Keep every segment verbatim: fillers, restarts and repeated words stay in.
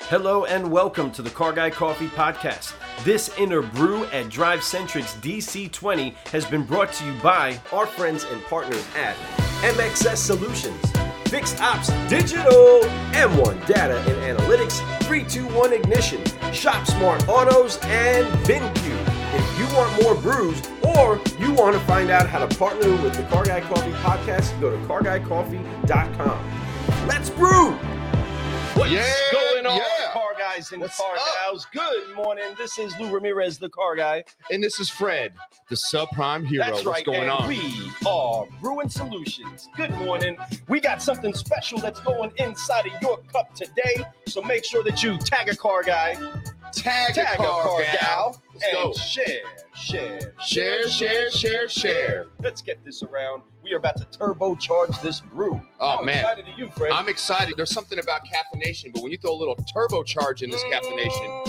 Hello and welcome to the Car Guy Coffee Podcast. This inner brew at Drive Centric's D C twenty has been brought to you by our friends and partners at M X S Solutions, Fixed Ops Digital, M one Data and Analytics, three two one Ignition, Shop Smart Autos, and VinQ. If you want more brews or you want to find out how to partner with the Car Guy Coffee Podcast, go to car guy coffee dot com. Let's brew! What's yeah, going on, yeah. car guys and What's car up? gals? Good morning. This is Lou Ramirez, the car guy. And this is Fred, the subprime hero. That's What's right. going and on? We are Brewing Solutions. Good morning. We got something special that's going inside of your cup today. So make sure that you tag a car guy, Tag, tag a car gal. gal, Let's and go. share, share, Share, share, share, share. Let's get this around. We are about to turbocharge this brew. Oh, I'm man. excited to you, Fred. I'm excited. There's something about caffeination, but when you throw a little turbocharge in this caffeination,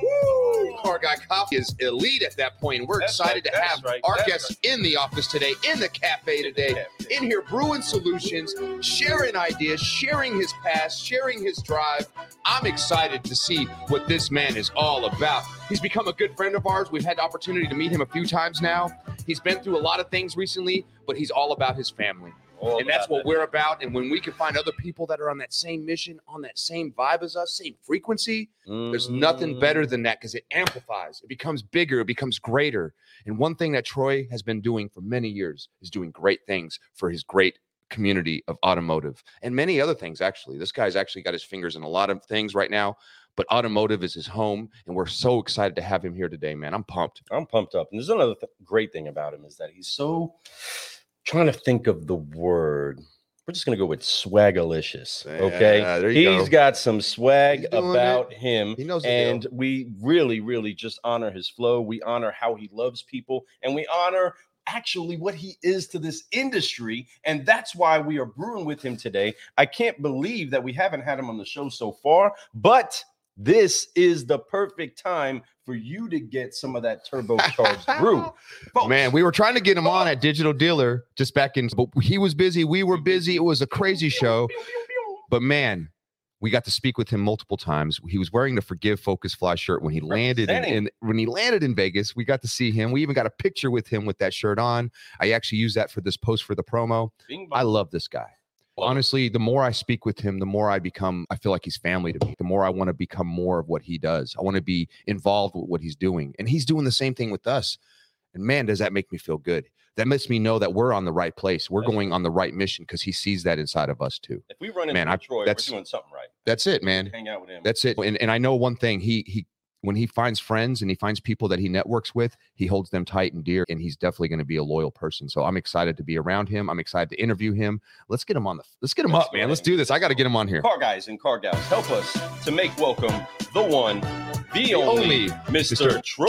woo, Car Guy Coffee is elite at that point. We're That's excited right, to that's have right, our that's guests in the office today, in the cafe today, in here brewing solutions, sharing ideas, sharing his past, sharing his drive. I'm excited to see what this man is all about. He's become a good friend of ours. We've had the opportunity to meet him a few times now. He's been through a lot of things recently, but he's all about his family. All and that's about what that. we're about. And when we can find other people that are on that same mission, on that same vibe as us, same frequency, there's nothing better than that because it amplifies. It becomes bigger. It becomes greater. And one thing that Troy has been doing for many years is doing great things for his great community of automotive and many other things, actually. This guy's actually got his fingers in a lot of things right now, but automotive is his home. And we're so excited to have him here today, man. I'm pumped. I'm pumped up. And there's another th- great thing about him is that he's so trying to think of the word. We're just going to go with swagalicious. Okay. Yeah, there you He's go. got some swag He's doing about him. He knows the And deal. we really, really just honor his flow. We honor how he loves people. And we honor actually what he is to this industry. And that's why we are brewing with him today. I can't believe that we haven't had him on the show so far, but this is the perfect time for you to get some of that turbocharged brew. Folks, Man, we were trying to get him on at Digital Dealer just back in, but he was busy. We were busy. It was a crazy show. But man, we got to speak with him multiple times. He was wearing the Forgive Focus Fly shirt when he landed in, in when he landed in Vegas. We got to see him. We even got a picture with him with that shirt on. I actually used that for this post for the promo. Bing bong. I love this guy. Honestly, the more I speak with him, the more I become, I feel like he's family to me. The more I want to become more of what he does. I want to be involved with what he's doing. And he's doing the same thing with us. And man, does that make me feel good. That makes me know that we're on the right place. We're That's going on the right mission because he sees that inside of us too. If we run into Man, I- Troy, we're that's- doing something right. That's it, man. Hang out with him. That's it. And, and I know one thing, he, he, when he finds friends and he finds people that he networks with, he holds them tight and dear, and he's definitely going to be a loyal person. So I'm excited to be around him. I'm excited to interview him. Let's get him on the, let's get him Let's up, go man. ahead. Let's do this. I got to get him on here. Car guys and car gals, help us to make welcome the one, the, only, only Mister Mister Troy,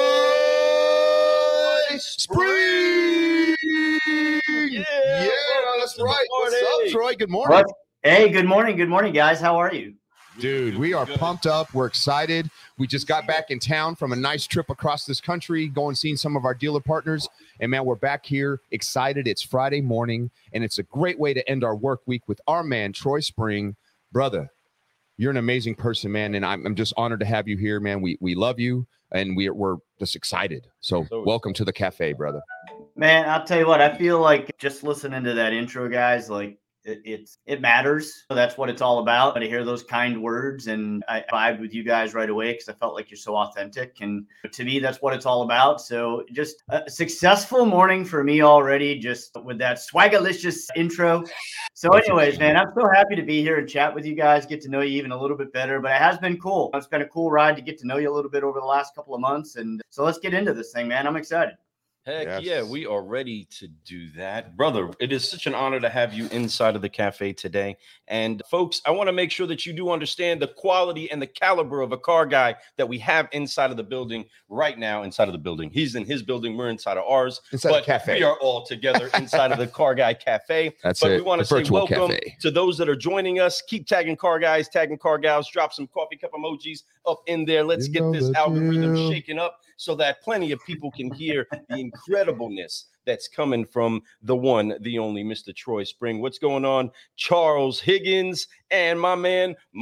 Troy Spring. Yeah, Yeah, welcome that's to the right. What's party. up, Troy? Good morning. What? Hey, good morning. Good morning, guys. How are you? Dude, we are Good. pumped up. We're excited. We just got back in town from a nice trip across this country, going seeing some of our dealer partners. And man, we're back here excited. It's Friday morning, and it's a great way to end our work week with our man, Troy Spring. Brother, you're an amazing person, man. And I'm, I'm just honored to have you here, man. We we love you, and we, we're just excited. So So welcome to the cafe, brother. Man, I'll tell you what, I feel like just listening to that intro, guys, like it, it's it matters. So that's what it's all about. To hear those kind words, and I vibed with you guys right away because I felt like you're so authentic. And to me, that's what it's all about. So just a successful morning for me already, just with that swagalicious intro. So anyways, man, I'm so happy to be here and chat with you guys, get to know you even a little bit better. But it has been cool. It's been a cool ride to get to know you a little bit over the last couple of months. And so let's get into this thing, man. I'm excited. Heck Yes. yeah, we are ready to do that. Brother, it is such an honor to have you inside of the cafe today. And folks, I want to make sure that you do understand the quality and the caliber of a car guy that we have inside of the building right now, inside of the building. He's in his building, we're inside of ours. Inside but the cafe. we are all together inside of the Car Guy Cafe. That's but it. we want The to say virtual welcome cafe. to those that are joining us. Keep tagging car guys, tagging car gals, drop some coffee cup emojis up in there. Let's You get know this the algorithm deal. shaken up so that plenty of people can hear the incredibleness that's coming from the one, the only Mister Troy Spring. What's going on? Charles Higgins and my man, Mike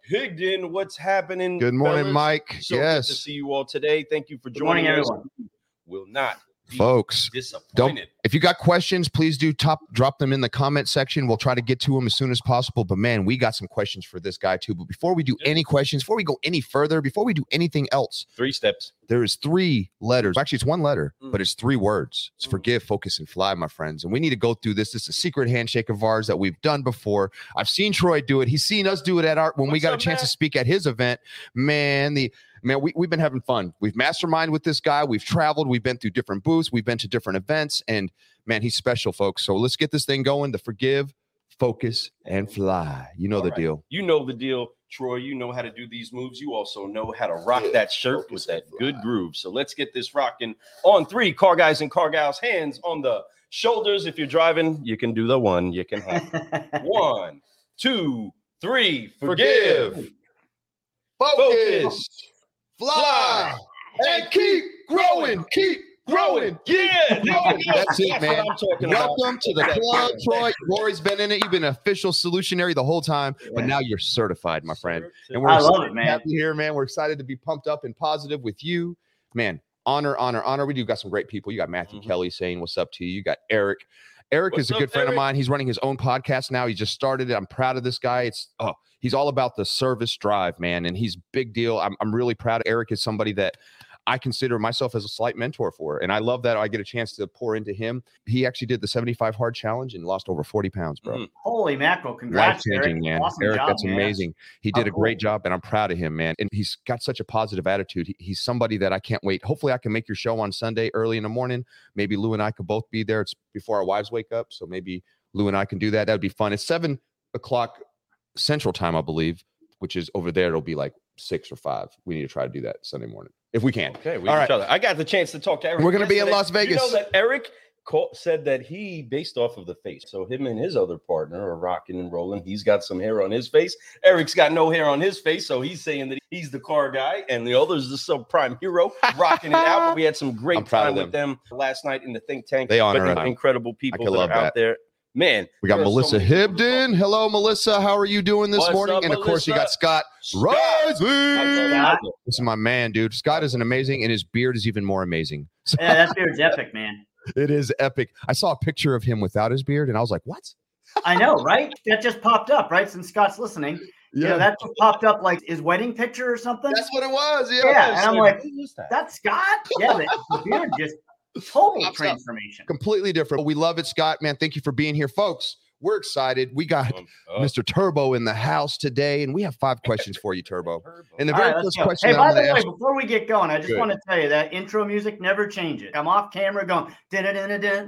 Higdon. What's happening? Good morning, fellas? Mike. So yes. good to see you all today. Thank you for Good morning, joining us. everyone. Will not be Folks, disappointed. don't if you got questions, please do top drop them in the comment section. We'll try to get to them as soon as possible. But man, we got some questions for this guy too. But before we do Yeah. any questions, before we go any further, before we do anything else, Three steps. there is three letters. Actually, it's one letter, Mm. but it's three words. It's Mm. forgive, focus, and fly, my friends. And we need to go through this. This is a secret handshake of ours that we've done before. I've seen Troy do it. He's seen us do it at our when we What's got a up, chance Matt? to speak at his event. Man, the man, we, we've been having fun. We've masterminded with this guy. We've traveled. We've been through different booths. We've been to different events. And man, he's special, folks. So let's get this thing going. The forgive, focus, and fly. You know All the right. deal. You know the deal, Troy. You know how to do these moves. You also know how to rock that shirt with that good groove. So let's get this rocking on three. Car guys and car gals, hands on the shoulders. If you're driving, you can do the one. You can have one, two, three. Forgive, focus, fly, and keep growing. Keep growing. Yeah, That's it, man. what I'm talking about. Welcome to the club, Troy. You've always been in it. You've been an official solutionary the whole time, but now you're certified, my friend. And we're I love excited it, to man. have you here, man. We're excited to be pumped up and positive with you, man. Honor, honor, honor. We do got some great people. You got Matthew Mhm. Kelly saying what's up to you. You got Eric. Eric What's is a up, good friend Eric? of mine. He's running his own podcast now. He just started it. I'm proud of this guy. It's oh, he's all about the service drive, man, and he's big deal. I'm I'm really proud. Eric is somebody that I consider myself as a slight mentor for, and I love that I get a chance to pour into him. He actually did the seventy-five hard challenge and lost over forty pounds, bro. Mhm. Holy mackerel! Life Congrats, changing, Eric. man. Awesome Eric, job, that's man. amazing. He did Oh, a great cool. job, and I'm proud of him, man. And he's got such a positive attitude. He, he's somebody that I can't wait. Hopefully, I can make your show on Sunday early in the morning. Maybe Lou and I could both be there. It's before our wives wake up, so maybe Lou and I can do that. That'd be fun. It's seven o'clock Central Time, I believe, which is over there. It'll be like six or five. We need to try to do that Sunday morning if we can. Okay, we All each right. other. I got the chance to talk to Eric. We're gonna be in yesterday. Las Vegas. You know that Eric call, said that he, based off of the face, so him and his other partner are rocking and rolling. He's got some hair on his face. Eric's got no hair on his face, so he's saying that he's the car guy, and the other's the subprime hero, rocking it out. But we had some I'm great proud time of with them last night in the think tank. They honor But us. incredible people I can that love are out that. there. Man, We got there are so Melissa many people to talk Hibden. Hello, Melissa. How are you doing this What's morning? up, And of course, you got Melissa? Scott Scott. Rising. Scott. This is my man, dude. Scott is an amazing, and his beard is even more amazing. So Yeah, that beard's epic, man. it is epic. I saw a picture of him without his beard, and I was like, what? I know, right? That just popped up, right? Since Scott's listening, you know, that just popped up like his wedding picture or something. That's what it was. Yeah. Yeah, and I'm like, Who is that? that's Scott. Yeah, but the beard just total Pops up. transformation. Completely different. We love it, Scott. Man, thank you for being here, folks. We're excited. We got Um, uh, Mister Turbo in the house today, and we have five questions for you, Turbo. And the All very right, let's first go. question Hey, that by I'm the going to way, ask before we get going, I just Good. want to tell you that intro music never changes. I'm off camera going. "Dun-dun-dun-dun-dun."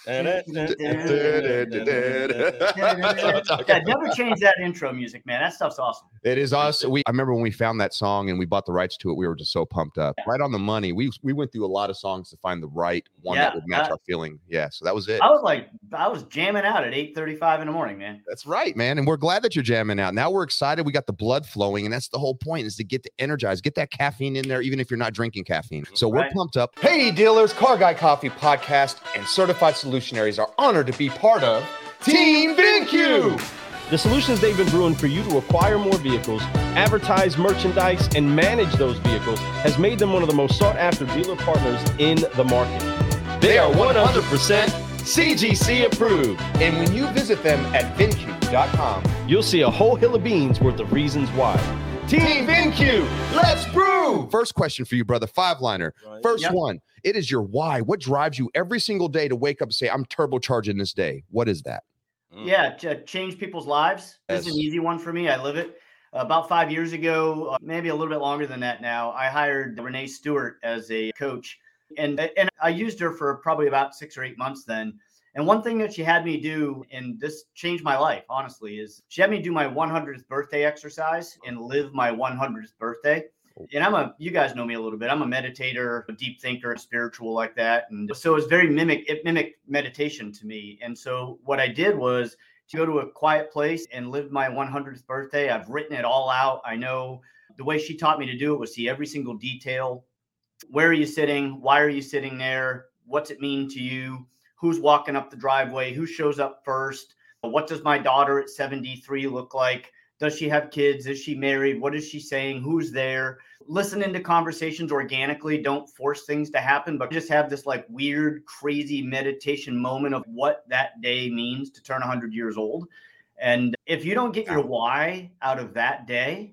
Yeah, never change that intro music, man. That stuff's awesome. It is us. We I remember when we found that song and we bought the rights to it, we were just so pumped up. Right on the money. We we went through a lot of songs to find the right one that Yeah, would match uh, our feeling. Yeah, so that was it. I was like, I was jamming out at eight thirty-five in the morning, man. That's right, man. And we're glad that you're jamming out. Now we're excited. We got the blood flowing, and that's the whole point is to get the energized, get that caffeine in there, even if you're not drinking caffeine. So we're Right. pumped up. Hey, dealers, Car Guy Coffee Podcast and Certified Solutionaries are honored to be part of Team VinQ. The solutions they've been brewing for you to acquire more vehicles, advertise merchandise, and manage those vehicles has made them one of the most sought-after dealer partners in the market. They are one hundred percent C G C approved. And when you visit them at VinQ dot com, You'll see a whole hill of beans worth of reasons why. Team VinQ, let's brew. First question for you, brother. Five liner. Right. First Yep. one. It is your why. What drives you every single day to wake up and say, I'm turbocharging this day? What is that? Yeah, ch- change people's lives. This is Yes. an easy one for me. I live it. About five years ago, uh, maybe a little bit longer than that now, I hired Renee Stewart as a coach. And, and I used her for probably about six or eight months then. And one thing that she had me do, and this changed my life, honestly, is she had me do my one hundredth birthday exercise and live my one hundredth birthday. And I'm a, you guys know me a little bit. I'm a meditator, a deep thinker, spiritual like that. And so it's very mimic, it mimicked meditation to me. And so what I did was to go to a quiet place and live my one hundredth birthday. I've written it all out. I know the way she taught me to do it was see every single detail. Where are you sitting? Why are you sitting there? What's it mean to you? Who's walking up the driveway? Who shows up first? What does my daughter at seventy-three look like? Does she have kids? Is she married? What is she saying? Who's there? Listen into conversations organically. Don't force things to happen, but just have this like weird, crazy meditation moment of what that day means to turn one hundred years old. And if you don't get your why out of that day,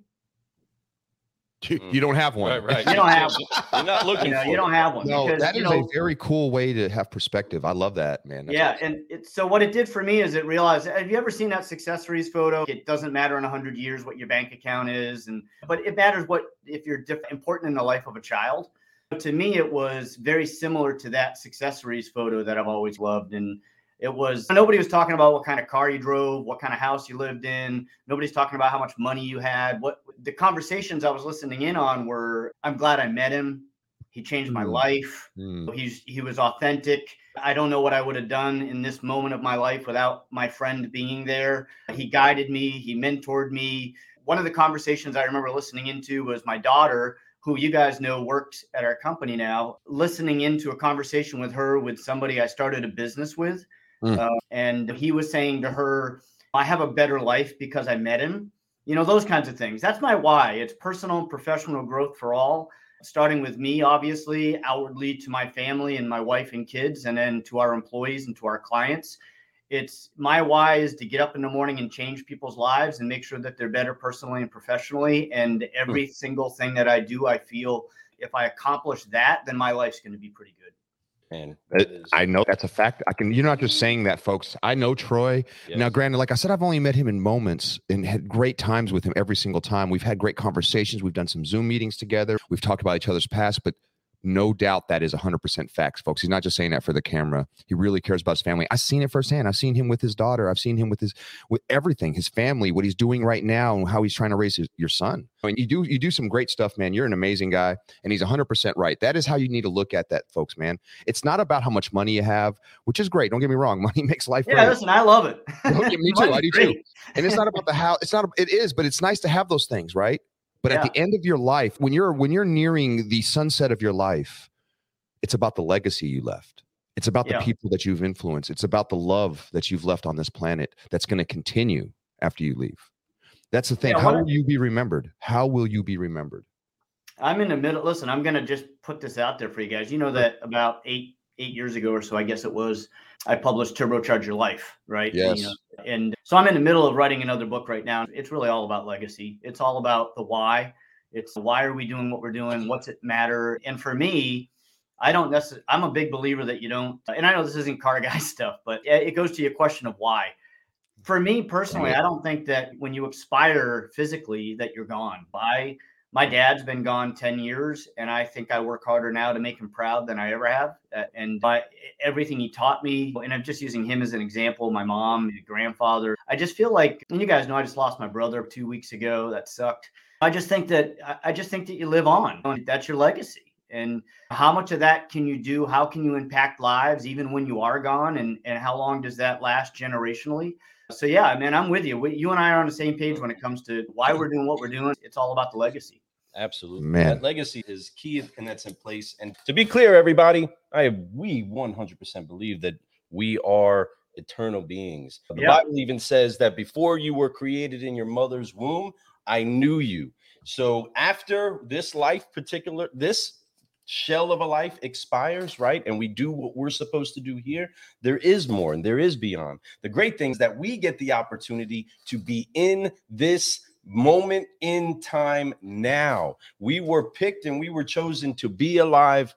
you, you don't have one. Right, right. You don't have one. You're not looking You know, for you it. don't have one. No, because, that is you know, a very cool way to have perspective. I love that, man. That's yeah, awesome. and it, so what it did for me is it realized, have you ever seen that success stories photo? It doesn't matter in one hundred years what your bank account is, and but it matters what if you're diff- important in the life of a child. But to me, it was very similar to that success stories photo that I've always loved. And it was, nobody was talking about what kind of car you drove, what kind of house you lived in. Nobody's talking about how much money you had. What the conversations I was listening in on were, I'm glad I met him. He changed my Mm. life. Mm. He's he was authentic. I don't know what I would have done in this moment of my life without my friend being there. He guided me. He mentored me. One of the conversations I remember listening into was my daughter, who you guys know works at our company now, listening into a conversation with her with somebody I started a business with. Mm. Uh, and he was saying to her, I have a better life because I met him. You know, those kinds of things. That's my why. It's personal and professional growth for all, starting with me, obviously, outwardly to my family and my wife and kids, and then to our employees and to our clients. It's my why is to get up in the morning and change people's lives and make sure that they're better personally and professionally. And every mm. single thing that I do, I feel if I accomplish that, then my life's going to be pretty good. Man, It, I know that's a fact. I can. You're not just saying that, folks. I know Troy. Yes. Now, granted, like I said, I've only met him in moments and had great times with him every single time. We've had great conversations. We've done some Zoom meetings together. We've talked about each other's past, but no doubt that is one hundred percent facts, folks. He's not just saying that for the camera. He really cares about his family. I've seen it firsthand. I've seen him with his daughter. I've seen him with his with everything, his family, what he's doing right now, and how he's trying to raise his, your son. I mean, you do you do some great stuff, man. You're an amazing guy, and he's one hundred percent right. That is how you need to look at that, folks, man. It's not about how much money you have, which is great. Don't get me wrong. Money makes life yeah, great. listen, I love it. Okay, me too. I do too. And it's not about the how. It's not. It is, but it's nice to have those things, right? But yeah. At the end of your life, when you're when you're nearing the sunset of your life, it's about the legacy you left. It's about the yeah. people that you've influenced. It's about the love that you've left on this planet that's going to continue after you leave. That's the thing. Yeah, How will you be remembered? How will you be remembered? I'm in the middle. Listen, I'm going to just put this out there for you guys. You know that about eight eight years ago or so, I guess it was, I published Turbocharge Your Life, right? Yes. And, you know, and so I'm in the middle of writing another book right now. It's really all about legacy. It's all about the why. It's why are we doing what we're doing? What's it matter? And for me, I don't necessarily, I'm a big believer that you don't, and I know this isn't car guy stuff, but it goes to your question of why. For me personally, I don't think that when you expire physically that you're gone. I, my dad's been gone ten years, and I think I work harder now to make him proud than I ever have. And by everything he taught me, and I'm just using him as an example, my mom, my grandfather, I just feel like, and you guys know I just lost my brother two weeks ago. That sucked. I just think that, I just think that you live on. That's your legacy. And how much of that can you do? How can you impact lives even when you are gone? And, and how long does that last generationally? So, yeah, man, I'm with you. We, you and I are on the same page when it comes to why we're doing what we're doing. It's all about the legacy. Absolutely. Man. That legacy is key, and that's in place. And to be clear, everybody, I we one hundred percent believe that we are eternal beings. The Yeah. Bible even says that before you were created in your mother's womb, I knew you. So after this life particular, this shell of a life expires, right? And we do what we're supposed to do here. There is more and there is beyond. The great thing is that we get the opportunity to be in this moment in time now. We were picked and we were chosen to be alive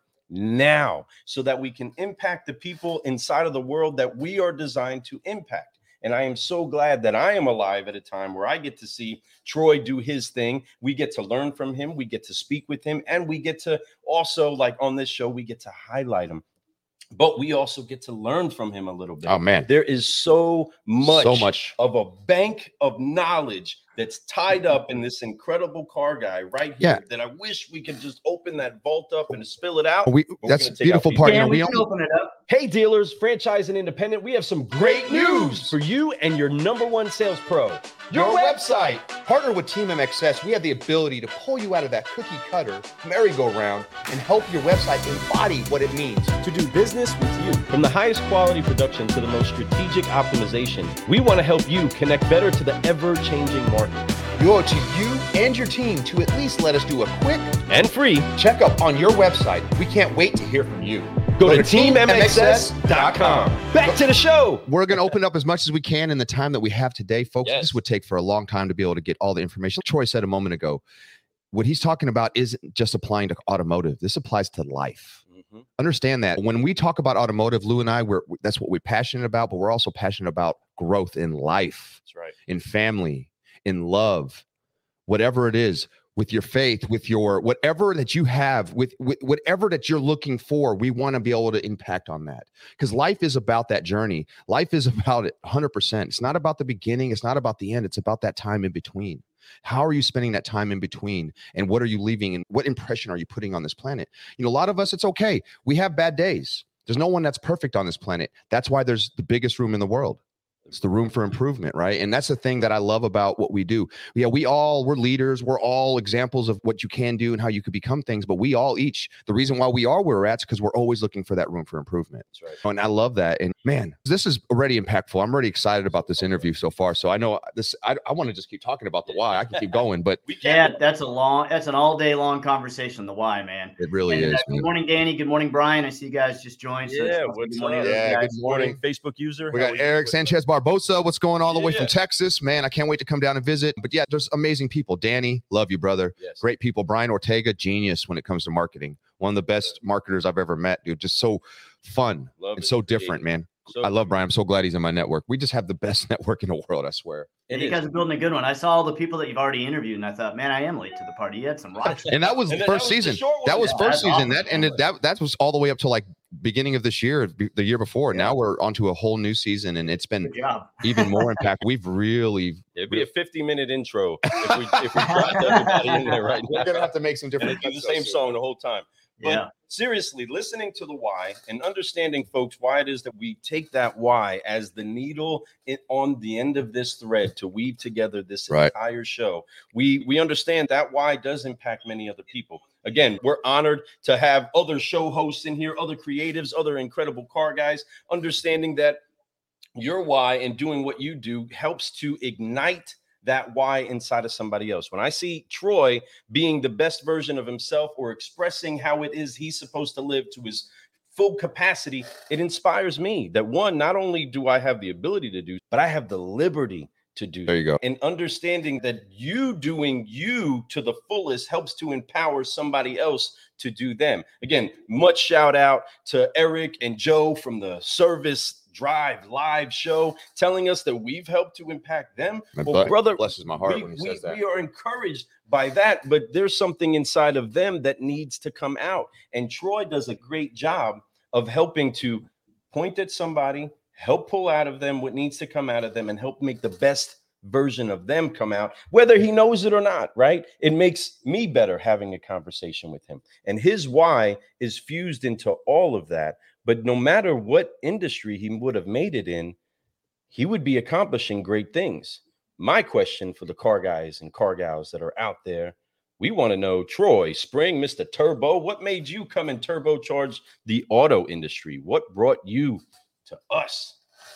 now so that we can impact the people inside of the world that we are designed to impact. And I am so glad that I am alive at a time where I get to see Troy do his thing. We get to learn from him. We get to speak with him. And we get to also, like on this show, we get to highlight him. But we also get to learn from him a little bit. Oh, man. There is so much, so much of a bank of knowledge that's tied up in this incredible car guy right here Yeah. that I wish we could just open that vault up and spill it out. We, But we're that's gonna the take beautiful out part. these- You Yeah, know, we we can all- open it up. Hey dealers, franchise and independent, we have some great news for you and your number one sales pro. Your website. Partner with Team M X S. We have the ability to pull you out of that cookie cutter merry-go-round and help your website embody what it means. To do business with you. From the highest quality production to the most strategic optimization, we want to help you connect better to the ever-changing market. more, we owe it to you and your team to at least let us do a quick and free checkup on your website. We can't wait to hear from you. Go, Go to team m x s dot com. Back to the show. We're going to open up as much as we can in the time that we have today. Folks, Yes. This would take for a long time to be able to get all the information. Troy said a moment ago, what he's talking about isn't just applying to automotive. This applies to life. Mm-hmm. Understand that. When we talk about automotive, Lou and I, we're that's what we're passionate about, but we're also passionate about growth in life. That's right. In family, in love, whatever it is, with your faith, with your whatever that you have, with, with whatever that you're looking for, we want to be able to impact on that. Because life is about that journey. Life is about it one hundred percent. It's not about the beginning. It's not about the end. It's about that time in between. How are you spending that time in between? And what are you leaving? And what impression are you putting on this planet? You know, a lot of us, it's okay. We have bad days. There's no one that's perfect on this planet. That's why there's the biggest room in the world. It's the room for improvement, right? And that's the thing that I love about what we do. Yeah, we all, we're leaders. We're all examples of what you can do and how you could become things. But we all each, the reason why we are where we're at is because we're always looking for that room for improvement. That's right. And I love that. And man, this is already impactful. I'm already excited about this interview so far. So I know this, I, I want to just keep talking about the why. I can keep going, but we can. Yeah, that's a long, that's an all day long conversation. The why, man. It really and, is. Uh, good morning, Danny. Good morning, Brian. I see you guys just joined. So yeah, what's good morning, up? Yeah, good morning. Facebook user. We got Eric Sanchez Barbosa. What's going on? All the way yeah. from Texas, man. I can't wait to come down and visit. But yeah, there's amazing people. Danny, love you, brother. Yes. Great people. Brian Ortega, genius when it comes to marketing. One of the best marketers I've ever met, dude. Just so fun love and it. so different, yeah. man. So I love Brian. I'm so glad he's in my network. We just have the best network in the world, I swear. And you guys are building a good one. I saw all the people that you've already interviewed, and I thought, man, I am late to the party. You had some rocks. And that was and the that first was the season. one. That was Yeah, first season. awesome. That ended. That that was all the way up to like beginning of this year, the year before. Yeah. Now we're onto a whole new season, and it's been even more impact. We've really. It'd be a fifty minute intro if we if we dropped everybody in there right now. We're gonna have to make some different. Do the same song the whole time. But yeah. seriously, listening to the why and understanding, folks, why it is that we take that why as the needle in, on the end of this thread to weave together this right. entire show. We we understand that why does impact many other people. Again, we're honored to have other show hosts in here, other creatives, other incredible car guys, understanding that your why and doing what you do helps to ignite that why inside of somebody else. When I see Troy being the best version of himself or expressing how it is he's supposed to live to his full capacity, it inspires me that one, not only do I have the ability to do, but I have the liberty to do. There you go. And understanding that you doing you to the fullest helps to empower somebody else to do them. Again, much shout out to Eric and Joe from the Service Drive live show, telling us that we've helped to impact them. My well, butt brother, blesses my heart we, when he we, says that. We are encouraged by that, but there's something inside of them that needs to come out. And Troy does a great job of helping to point at somebody, help pull out of them what needs to come out of them, and help make the best version of them come out, whether he knows it or not, right? It makes me better having a conversation with him. And his why is fused into all of that. But no matter what industry he would have made it in, he would be accomplishing great things. My question for the car guys and car gals that are out there, we want to know, Troy Spring, Mister Turbo, what made you come and turbocharge the auto industry? What brought you to us?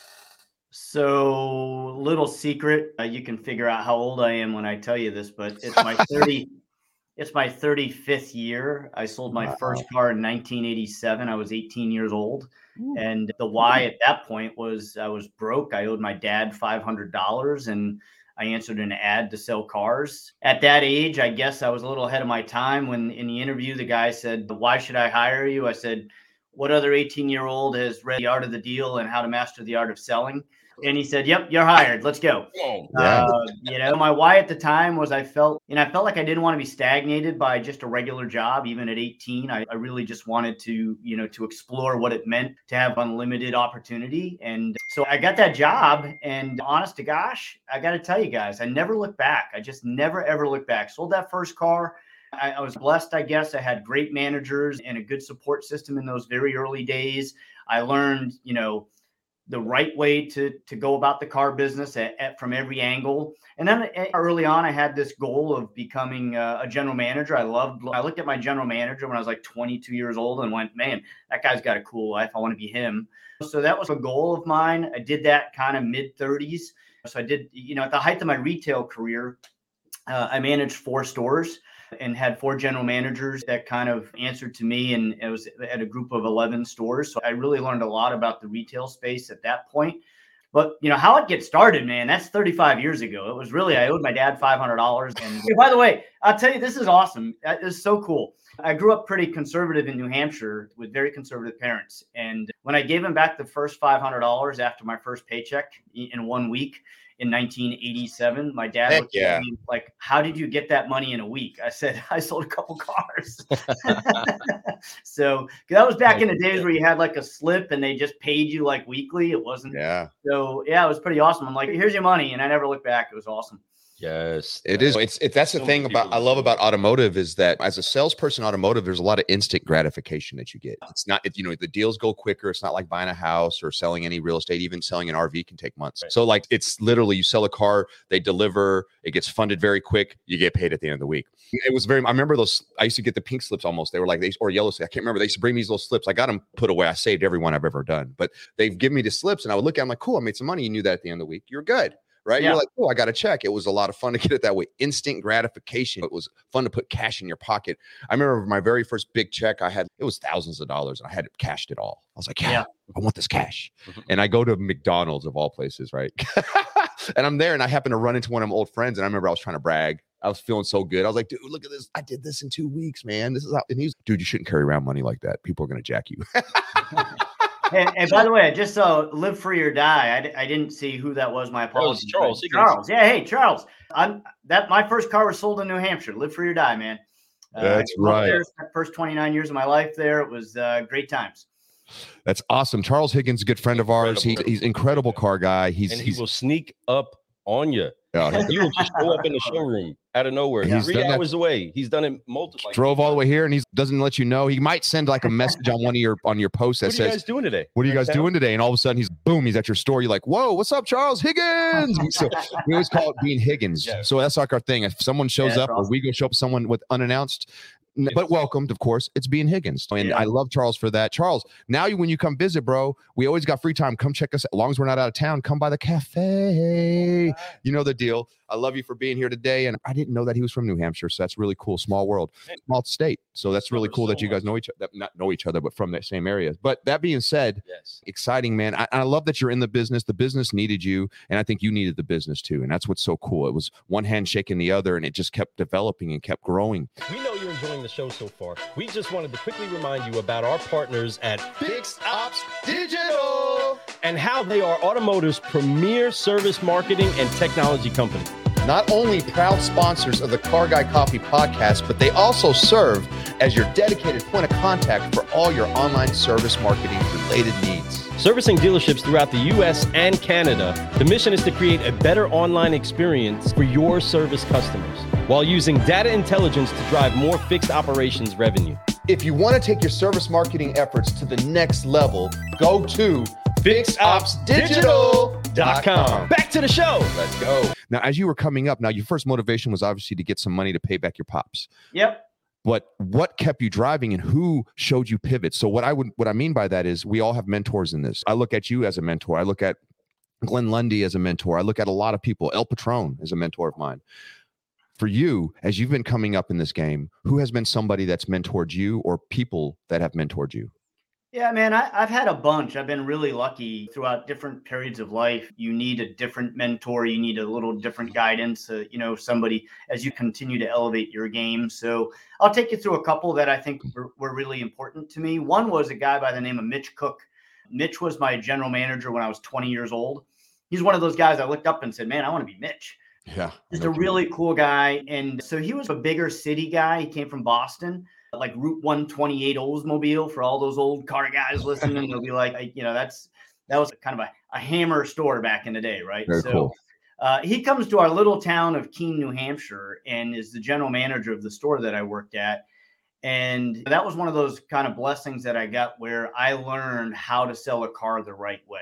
So, little secret, uh, you can figure out how old I am when I tell you this, but it's my thirty. It's my thirty-fifth year. I sold my wow. first car in nineteen eighty-seven. I was eighteen years old. Ooh. And the why at that point was I was broke. I owed my dad five hundred dollars and I answered an ad to sell cars. At that age, I guess I was a little ahead of my time when in the interview, the guy said, why should I hire you? I said, what other eighteen year old has read The Art of the Deal and How to Master the Art of Selling? And he said, yep, you're hired. Let's go. Oh, yeah. uh, you know, my why at the time was I felt, and I felt like I didn't want to be stagnated by just a regular job. Even at eighteen, I, I really just wanted to, you know, to explore what it meant to have unlimited opportunity. And so I got that job, and honest to gosh, I got to tell you guys, I never looked back. I just never, ever looked back. Sold that first car. I, I was blessed, I guess. I had great managers and a good support system in those very early days. I learned, you know, the right way to to go about the car business at, at, from every angle. And then early on, I had this goal of becoming a, a general manager. I loved, I looked at my general manager when I was like twenty-two years old and went, man, that guy's got a cool life. I want to be him. So that was a goal of mine. I did that kind of mid thirties. So I did, you know, at the height of my retail career, uh, I managed four stores and had four general managers that kind of answered to me. And it was at a group of eleven stores. So I really learned a lot about the retail space at that point. But, you know, how it gets started, man, that's thirty-five years ago. It was really, I owed my dad five hundred dollars. And by the way, I'll tell you, this is awesome. This is so cool. I grew up pretty conservative in New Hampshire with very conservative parents. And when I gave him back the first five hundred dollars after my first paycheck in one week, in nineteen eighty-seven, my dad Heck looked yeah. at me like, how did you get that money in a week? I said, I sold a couple cars. So that was back in the days where you had like a slip and they just paid you like weekly. It wasn't. Yeah. So yeah, it was pretty awesome. I'm like, here's your money. And I never looked back. It was awesome. Yes, It is. It's it, that's the So thing many about people I love do about automotive is that as a salesperson, automotive, there's a lot of instant gratification that you get. It's not, it, you know, the deals go quicker. It's not like buying a house or selling any real estate. Even selling an R V can take months. Right. So like it's literally you sell a car, they deliver, it gets funded very quick, you get paid at the end of the week. It was very. I remember those. I used to get the pink slips almost. They were like they or yellow slips. I can't remember. They used to bring me these little slips. I got them put away. I saved every one I've ever done. But they've given me the slips, and I would look at them like, cool. I made some money. You knew that at the end of the week. You're good. Right. Yeah. You're like, oh, I got a check. It was a lot of fun to get it that way. Instant gratification. It was fun to put cash in your pocket. I remember my very first big check I had, it was thousands of dollars and I had cashed it all. I was like, yeah, Yeah. I want this cash. And I go to McDonald's of all places, right? And I'm there and I happen to run into one of my old friends. And I remember I was trying to brag. I was feeling so good. I was like, dude, look at this. I did this in two weeks, man. This is how, and he's, dude, you shouldn't carry around money like that. People are going to jack you. And, and by the way, I just saw Live Free or Die. I, d- I didn't see who that was. My That was apologies. Charles But Higgins. Charles. Yeah. Hey, Charles. I'm that my first car was sold in New Hampshire. Live Free or Die, man. Uh, That's I grew up right. there, spent first twenty-nine years of my life there. It was uh, great times. That's awesome. Charles Higgins, a good friend of ours. He, Incredible. he's an incredible car guy. He's, and he he's will sneak up on you. uh, He will just show up in the showroom out of nowhere. He's Three done that- hours away. He's done it multiple. Like, drove all the way here and he doesn't let you know. He might send like a message on one of your on your posts that What are you says, guys doing today? what are you guys Downtown? doing today? And all of a sudden he's boom, he's at your store. You're like, whoa, what's up, Charles Higgins? So we always call it being Higgins. Yeah. So that's like our thing. If someone shows Yeah, up that's or awesome. we go show up with someone with unannounced, n- but welcomed, of course, it's being Higgins. And Yeah. I love Charles for that. Charles, now you when you come visit, bro, we always got free time. Come check us. As long as we're not out of town, come by the cafe. You know the deal. I love you for being here today. And I didn't know that he was from New Hampshire. So that's really cool. Small world, small state. So that's really Covers cool so that you guys much. know each other, not know each other, but from that same area. But that being said, Yes. exciting, man. I, I love that you're in the business. The business needed you. And I think you needed the business too. And that's what's so cool. It was one hand shaking the other and it just kept developing and kept growing. We know you're enjoying the show so far. We just wanted to quickly remind you about our partners at Fixed Ops Digital. and how they are automotive's premier service marketing and technology company. Not only proud sponsors of the Car Guy Coffee podcast, but they also serve as your dedicated point of contact for all your online service marketing related needs. Servicing dealerships throughout the U S and Canada, the mission is to create a better online experience for your service customers while using data intelligence to drive more fixed operations revenue. If you want to take your service marketing efforts to the next level, go to fixed ops digital dot com. Back to the show. Let's go. Now, as you were coming up, now your first motivation was obviously to get some money to pay back your pops. Yep. But what kept you driving and who showed you pivot? So what I would what I mean by that is we all have mentors in this. I look at you as a mentor. I look at Glenn Lundy as a mentor. I look at a lot of people. El Patron is a mentor of mine. For you, as you've been coming up in this game, who has been somebody that's mentored you or people that have mentored you? Yeah, man, I, I've had a bunch. I've been really lucky throughout different periods of life. You need a different mentor. You need a little different guidance, uh, you know, somebody as you continue to elevate your game. So I'll take you through a couple that I think were, were really important to me. One was a guy by the name of Mitch Cook. Mitch was my general manager when I was twenty years old. He's one of those guys I looked up and said, man, I want to be Mitch. Yeah. Just a really cool guy. And so he was a bigger city guy. He came from Boston, like Route one twenty-eight Oldsmobile for all those old car guys listening. They'll be like, I, you know, that's, that was kind of a, a hammer store back in the day. Right. Very so cool. uh, he comes to our little town of Keene, New Hampshire, and is the general manager of the store that I worked at. And that was one of those kind of blessings that I got where I learned how to sell a car the right way.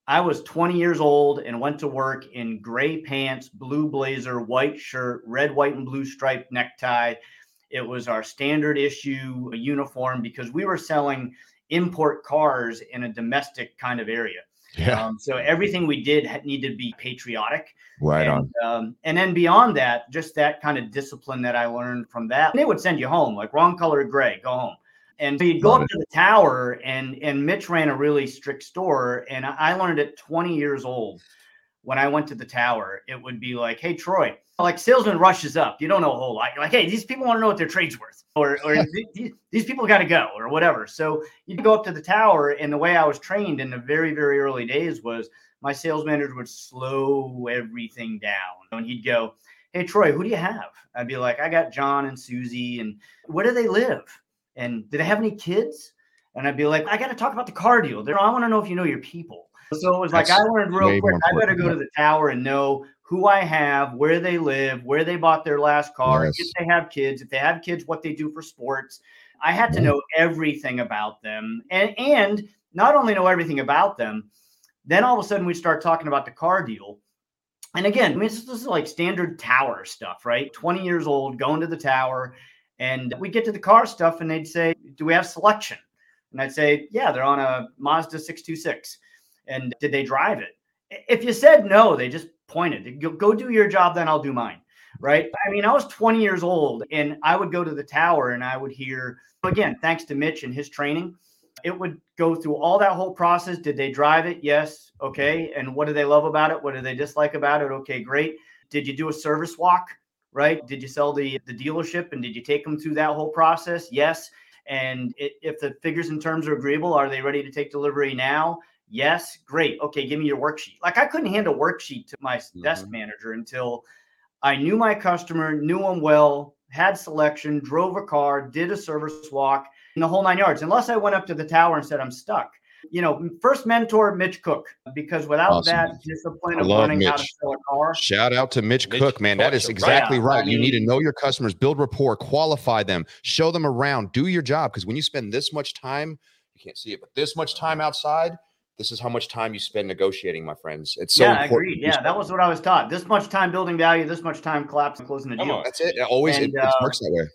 I was twenty years old and went to work in gray pants, blue blazer, white shirt, red, white, and blue striped necktie. It was our standard issue uniform because we were selling import cars in a domestic kind of area. Yeah. Um, so everything we did had, needed to be patriotic. Right and, on. Um, and then beyond that, just that kind of discipline that I learned from that. And they would send you home, like wrong color gray, go home. And so you'd go Love up it. to the tower, and and Mitch ran a really strict store. And I learned at twenty years old, when I went to the tower, it would be like, hey, Troy, like salesman rushes up. You don't know a whole lot. You're like, hey, these people want to know what their trade's worth, or, or these, these people got to go, or whatever. So you'd go up to the tower, and the way I was trained in the very, very early days was my sales manager would slow everything down. And he'd go, hey, Troy, who do you have? I'd be like, I got John and Susie. And where do they live? And do they have any kids? And I'd be like, I got to talk about the car deal. I want to know if you know your people. So it was like, That's I learned real quick, I better go to the tower and know who I have, where they live, where they bought their last car, Yes. if they have kids, if they have kids, what they do for sports. I had to Mhm. know everything about them. And, and not only know everything about them, then all of a sudden we start talking about the car deal. And again, I mean, this is like standard tower stuff, right? twenty years old, going to the tower. And we get to the car stuff and they'd say, do we have selection? And I'd say, yeah, they're on a Mazda six two six. And did they drive it? If you said no, they just pointed. Go, go do your job, then I'll do mine, right? I mean, I was twenty years old and I would go to the tower and I would hear, again, thanks to Mitch and his training, it would go through all that whole process. Did they drive it? Yes. Okay. And what do they love about it? What do they dislike about it? Okay, great. Did you do a service walk? Right? Did you sell the, the dealership and did you take them through that whole process? Yes. And it, if the figures and terms are agreeable, are they ready to take delivery now? Yes. Great. Okay. Give me your worksheet. Like I couldn't hand a worksheet to my Mhm. desk manager until I knew my customer, knew him well, had selection, drove a car, did a service walk, and the whole nine yards, unless I went up to the tower and said, I'm stuck. You know, first mentor, Mitch Cook, because without Awesome. that discipline I of love learning how to Mitch. sell a car. Shout out to Mitch, Mitch Cook, man. That is Cook, exactly yeah. right. I You need to mean- know your customers, build rapport, qualify them, show them around, do your job. Because when you spend this much time, you can't see it, but this much time outside, this is how much time you spend negotiating, my friends. It's so yeah, I important. agree. Yeah, that was what I was taught. This much time building value, this much time collapsing, closing the Come deal. on. That's it. It always it, And, it uh, works that way.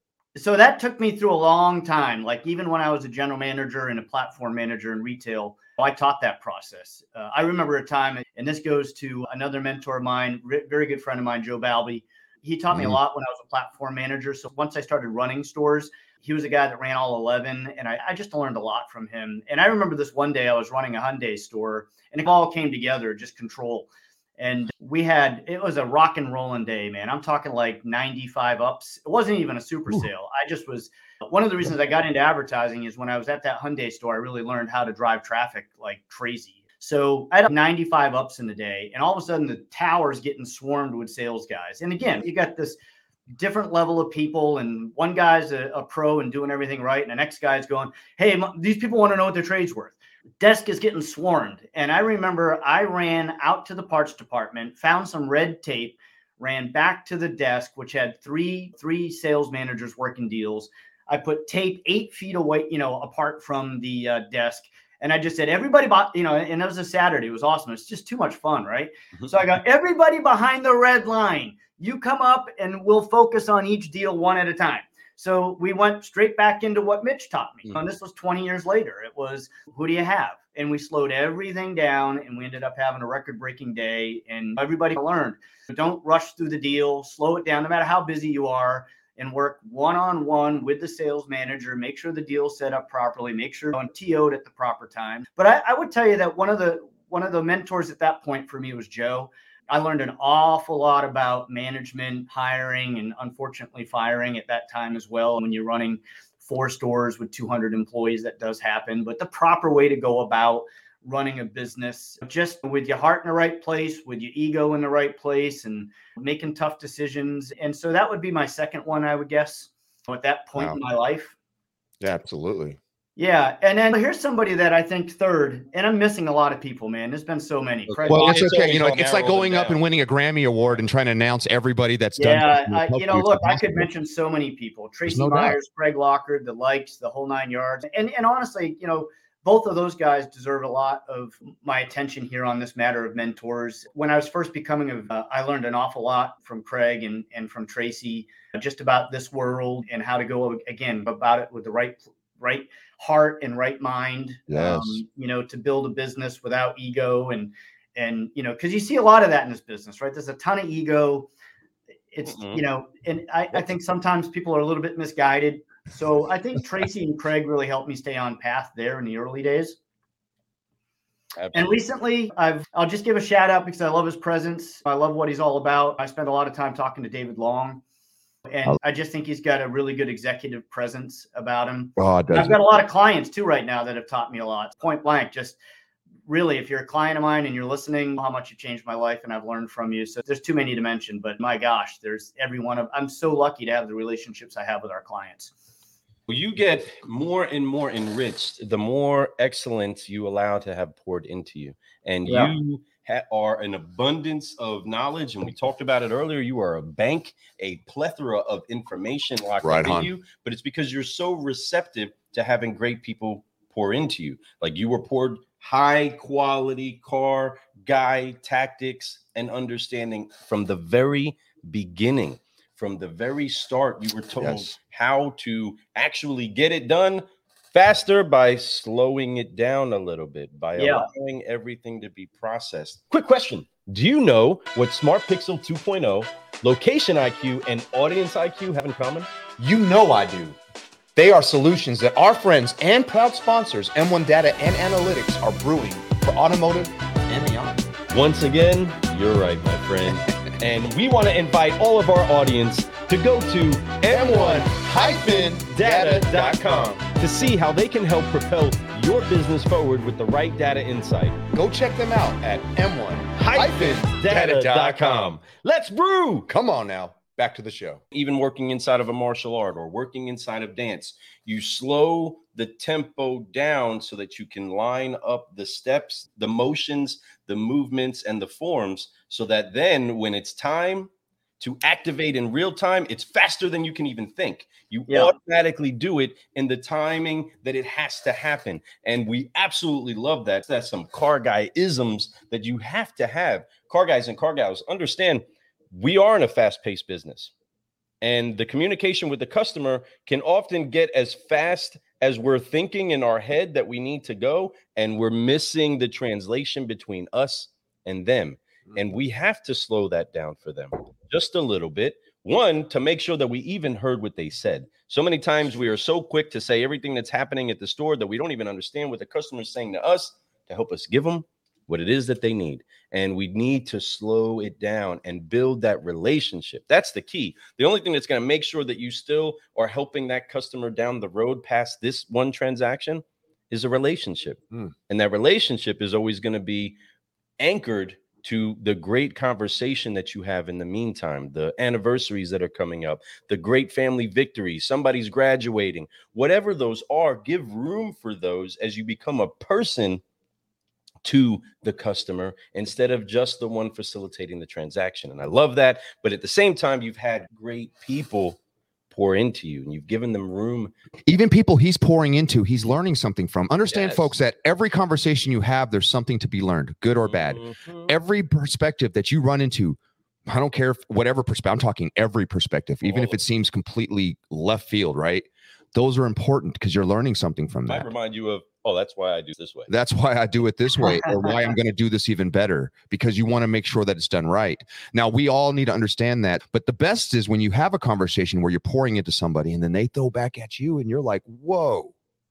So that took me through a long time. Like even when I was a general manager and a platform manager in retail, I taught that process. Uh, I remember a time, and this goes to another mentor of mine, very good friend of mine, Joe Balby. He taught me a Mhm. lot when I was a platform manager. So once I started running stores, he was a guy that ran all eleven, and I, I just learned a lot from him. And I remember this one day I was running a Hyundai store, and it all came together, just control. And we had, it was a rock and rolling day, man. I'm talking like ninety-five ups. It wasn't even a super Ooh. sale. I just was, one of the reasons I got into advertising is when I was at that Hyundai store, I really learned how to drive traffic like crazy. So I had ninety-five ups in the day, and all of a sudden the tower's getting swarmed with sales guys. And again, you got this different level of people, and one guy's a, a pro and doing everything right, and the next guy's going, hey, m- these people want to know what their trade's worth. Desk is getting swarmed. And I remember I ran out to the parts department, found some red tape, ran back to the desk, which had three three sales managers working deals. I put tape eight feet away, you know, apart from the uh, desk. And I just said, everybody bought, you know, and it was a Saturday. It was awesome. It's just too much fun, right? So I got everybody behind the red line. You come up and we'll focus on each deal one at a time. So we went straight back into what Mitch taught me. Mhm. And this was twenty years later. It was, who do you have? And we slowed everything down, and we ended up having a record-breaking day. And everybody learned, don't rush through the deal. Slow it down, no matter how busy you are, and work one-on-one with the sales manager. Make sure the deal's set up properly. Make sure you're on T O'd at the proper time. But I, I would tell you that one of the one of the mentors at that point for me was Joe. I learned an awful lot about management, hiring, and unfortunately firing at that time as well. When you're running four stores with two hundred employees, that does happen. But the proper way to go about running a business, just with your heart in the right place, with your ego in the right place, and making tough decisions. And so that would be my second one, I would guess, at that point Wow. in my life. Yeah, absolutely. Yeah. And then here's somebody that I think third, and I'm missing a lot of people, man. There's been so many. Craig Well, Well, it's it's okay. always You know, gonna it's like narrow them going up down. and winning a Grammy award and trying to announce everybody that's Yeah, done. I, you know, It's look, I impossible. could mention so many people: Tracy no doubt. Myers, Craig Lockard, the likes, the whole nine yards, and and honestly, you know, both of those guys deserve a lot of my attention here on this matter of mentors. When I was first becoming a, uh, I learned an awful lot from Craig and, and from Tracy, just about this world and how to go again about it with the right, right heart and right mind. Yes. Um, you know, to build a business without ego and, and, you know, cause you see a lot of that in this business, right? There's a ton of ego. It's, mm-hmm. you know, and I, I think sometimes people are a little bit misguided. So I think Tracy and Craig really helped me stay on path there in the early days. Absolutely. And recently, I've I'll just give a shout out because I love his presence. I love what he's all about. I spent a lot of time talking to David Long, and I just think he's got a really good executive presence about him. Oh, I've got a lot of clients too right now that have taught me a lot. Point blank, just really, if you're a client of mine and you're listening, how much you changed my life and I've learned from you. So there's too many to mention, but my gosh, there's every one of. I'm so lucky to have the relationships I have with our clients. Well, you get more and more enriched the more excellence you allow to have poured into you. And yeah. you ha- are an abundance of knowledge. And we talked about it earlier. You are a bank, a plethora of information locked right up on. in you. But it's because you're so receptive to having great people pour into you. Like you were poured high quality car guy tactics and understanding from the very beginning. From the very start, you were told yes. how to actually get it done faster by slowing it down a little bit, by yeah. allowing everything to be processed. Quick question. Do you know what Smart Pixel two point oh, Location I Q, and Audience I Q have in common? You know I do. They are solutions that our friends and proud sponsors, M one Data and Analytics, are brewing for automotive and beyond. Once again, you're right, my friend. And we want to invite all of our audience to go to M one data dot com to see how they can help propel your business forward with the right data insight. Go check them out at M one data dot com. Let's brew. Come on now. Back to the show. Even working inside of a martial art or working inside of dance, you slow the tempo down so that you can line up the steps, the motions, the movements, and the forms so that then when it's time to activate in real time, it's faster than you can even think. You yeah. automatically do it in the timing that it has to happen. And we absolutely love that. That's some car guy isms that you have to have. Car guys and car gals, understand we are in a fast-paced business. And the communication with the customer can often get as fast as we're thinking in our head that we need to go, and we're missing the translation between us and them. And we have to slow that down for them just a little bit. One, to make sure that we even heard what they said. So many times we are so quick to say everything that's happening at the store that we don't even understand what the customer is saying to us to help us give them what it is that they need. And we need to slow it down and build that relationship. That's the key. The only thing that's going to make sure that you still are helping that customer down the road past this one transaction is a relationship. Mm. And that relationship is always going to be anchored to the great conversation that you have in the meantime, the anniversaries that are coming up, the great family victories, somebody's graduating, whatever those are, give room for those as you become a person to the customer instead of just the one facilitating the transaction. And I love that. But at the same time, you've had great people pour into you and you've given them room. Even people he's pouring into, he's learning something from. Understand, Yes. folks, that every conversation you have, there's something to be learned, good or bad. Mhm. Every perspective that you run into, I don't care if whatever perspective, I'm talking every perspective, even All if of it seems completely left field, right? Those are important because you're learning something from Might that. remind you of, oh, that's why I do this way. That's why I do it this way, or why I'm going to do this even better, because you want to make sure that it's done right. Now, we all need to understand that. But the best is when you have a conversation where you're pouring into somebody and then they throw back at you and you're like, whoa,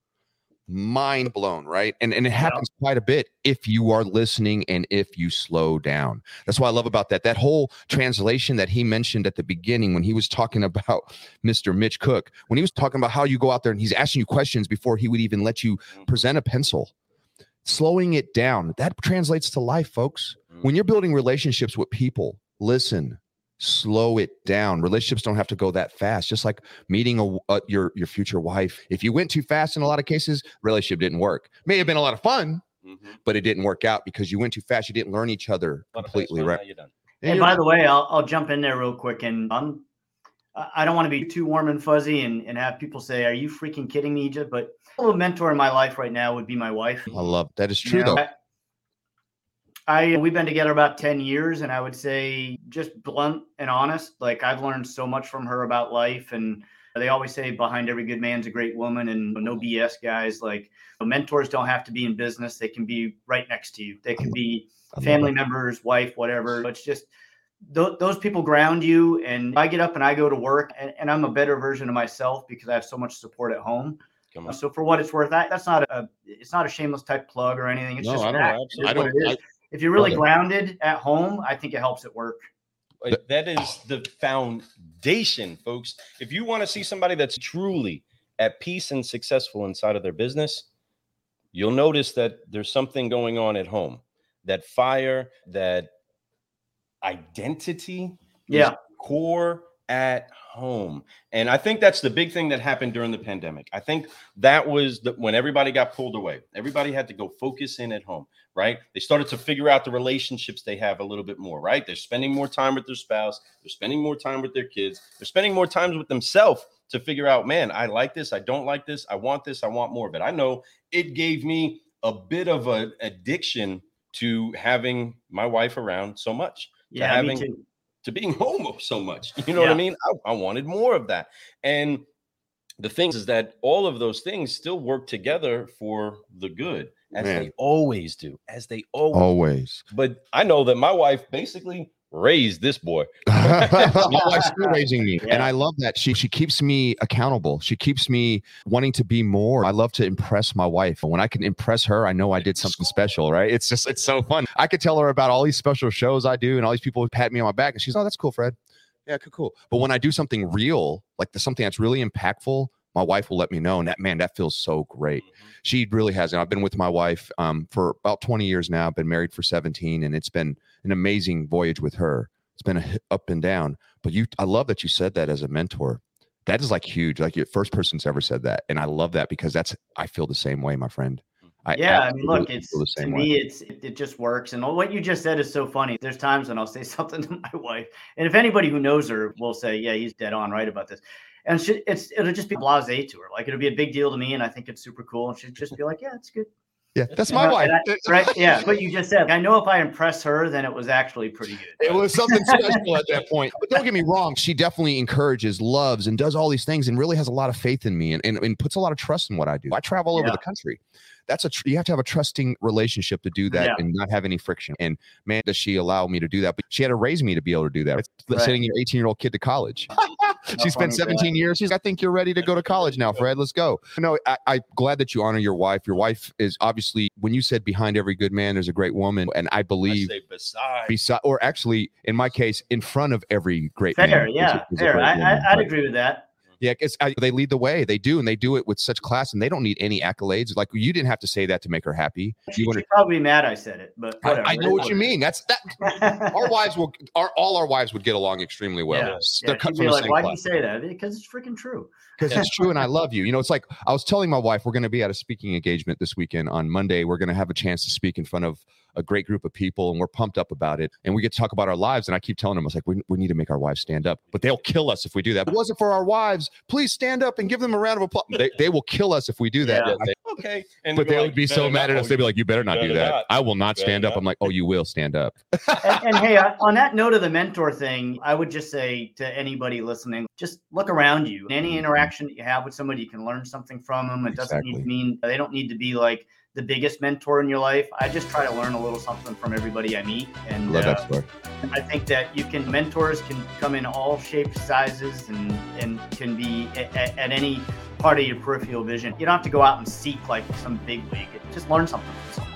mind blown, right? And, and it happens yeah. quite a bit if you are listening and if you slow down. That's what I love about that. That whole translation that he mentioned at the beginning when he was talking about Mister Mitch Cook, when he was talking about how you go out there and he's asking you questions before he would even let you present a pencil. Slowing it down, that translates to life, folks. When you're building relationships with people, listen, slow it down. Relationships don't have to go that fast. Just like meeting a, a, your, your future wife. If you went too fast in a lot of cases, relationship didn't work. May have been a lot of fun, mm-hmm. but it didn't work out because you went too fast. You didn't learn each other completely, right? And by the way, I'll, I'll jump in there real quick. And I'm, I don't want to be too warm and fuzzy and, and have people say, are you freaking kidding me, Egypt? But a little mentor in my life right now would be my wife. I love that. Is true, you know, though. I, I we've been together about ten years, and I would say just blunt and honest. Like, I've learned so much from her about life, and they always say behind every good man's a great woman, and no B S, guys. Like, mentors don't have to be in business. They can be right next to you. They can be family members, wife, whatever. It's just th- those people ground you. And I get up and I go to work, and, and I'm a better version of myself because I have so much support at home. So for what it's worth, I, that's not a it's not a shameless type plug or anything. It's No, just I don't fact. know. It is I what don't- it is. I- If you're really Okay. grounded at home, I think it helps at work. Like, that is the foundation, folks. If you want to see somebody that's truly at peace and successful inside of their business, you'll notice that there's something going on at home. That fire, that identity Yeah. is core at home. And I think that's the big thing that happened during the pandemic. I think that was the, when everybody got pulled away. Everybody had to go focus in at home, right? They started to figure out the relationships they have a little bit more, right? They're spending more time with their spouse. They're spending more time with their kids. They're spending more time with themselves to figure out, man, I like this. I don't like this. I want this. I want more of it. I know it gave me a bit of an addiction to having my wife around so much. to Yeah, having, me too. to being home so much. You know what I Yeah. mean? I, I wanted more of that. And the thing is that all of those things still work together for the good, as Man. they always do, as they always. Always. But I know that my wife basically raised this boy. My wife's still raising me, Yeah. and I love that she she keeps me accountable. She keeps me wanting to be more. I love to impress my wife. When I can impress her, I know I did something special, right? It's just it's so fun. I could tell her about all these special shows I do, and all these people who pat me on my back, and she's, oh, that's cool, Fred. Yeah, cool, cool. But when I do something real, like the, something that's really impactful, my wife will let me know, and that man, that feels so great. She really has. And I've been with my wife um, for about twenty years now. Been married for seventeen, and it's been an amazing voyage with her. It's been a hit up and down. But you, I love that you said that as a mentor. That is like huge. Like you're the first person's ever said that, and I love that because that's I feel the same way, my friend. I Yeah, I mean, look, absolutely it's feel the to same me, way. it's it, it just works. And what you just said is so funny. There's times when I'll say something to my wife, and if anybody who knows her will say, "Yeah, he's dead on right about this," and she, it's it'll just be blasé to her. Like it'll be a big deal to me, and I think it's super cool. And she'll just be like, "Yeah, it's good." Yeah, that's my Uh, wife. and I- right? Yeah, what you just said. I know if I impress her, then it was actually pretty good. It was something special at that point. But don't get me wrong, she definitely encourages, loves, and does all these things and really has a lot of faith in me and, and, and puts a lot of trust in what I do. I travel all over Yeah. the country. That's a tr- you have to have a trusting relationship to do that Yeah. and not have any friction. And man, does she allow me to do that? But she had to raise me to be able to do that. It's Right. sending an eighteen-year-old kid to college. She funny spent is that? seventeen years. She's, I think you're ready to go to college now, Fred. Let's go. No, I, I'm glad that you honor your wife. Your wife is obviously, when you said behind every good man, there's a great woman. And I I believe say beside. beside, or actually, in my case, in front of every great Fair, man. is a- yeah, is a fair. great I, woman. I, I'd But- agree with that. yeah, because they lead the way. They do, and they do it with such class, and they don't need any accolades. Like you didn't have to say that to make her happy. She, You wanna- she'd probably be mad I said it, but I, whatever. I know what you mean. That's that. Our wives will. Our all our wives would get along extremely well. Yeah. They're Yeah, cut she'd from be the like, same why do cloth. you say that? Because it's freaking true. Because it's true, and I love you. You know, it's like I was telling my wife we're going to be at a speaking engagement this weekend on Monday. We're going to have a chance to speak in front of a great group of people, and we're pumped up about it. And we get to talk about our lives. And I keep telling them, I was like, we, we need to make our wives stand up, but they'll kill us if we do that. If it wasn't for our wives, please stand up and give them a round of applause. They, they will kill us if we do that. Yeah. I- Okay. And but you're they like, would be "You so better mad not." at us. Oh, They'd be like, you better not do better that. not. I will not Better stand up. not. I'm like, oh, you will stand up. and, and hey, I- on that note of the mentor thing, I would just say to anybody listening, just look around you. Any interaction that you have with somebody, you can learn something from them. It doesn't need to Exactly. mean they don't need to be like the biggest mentor in your life. I just try to learn a little something from everybody I meet, and Love uh, that story. I think that you can mentors can come in all shapes, sizes, and and can be at, at any part of your peripheral vision. You don't have to go out and seek like some big league. Just learn something from someone.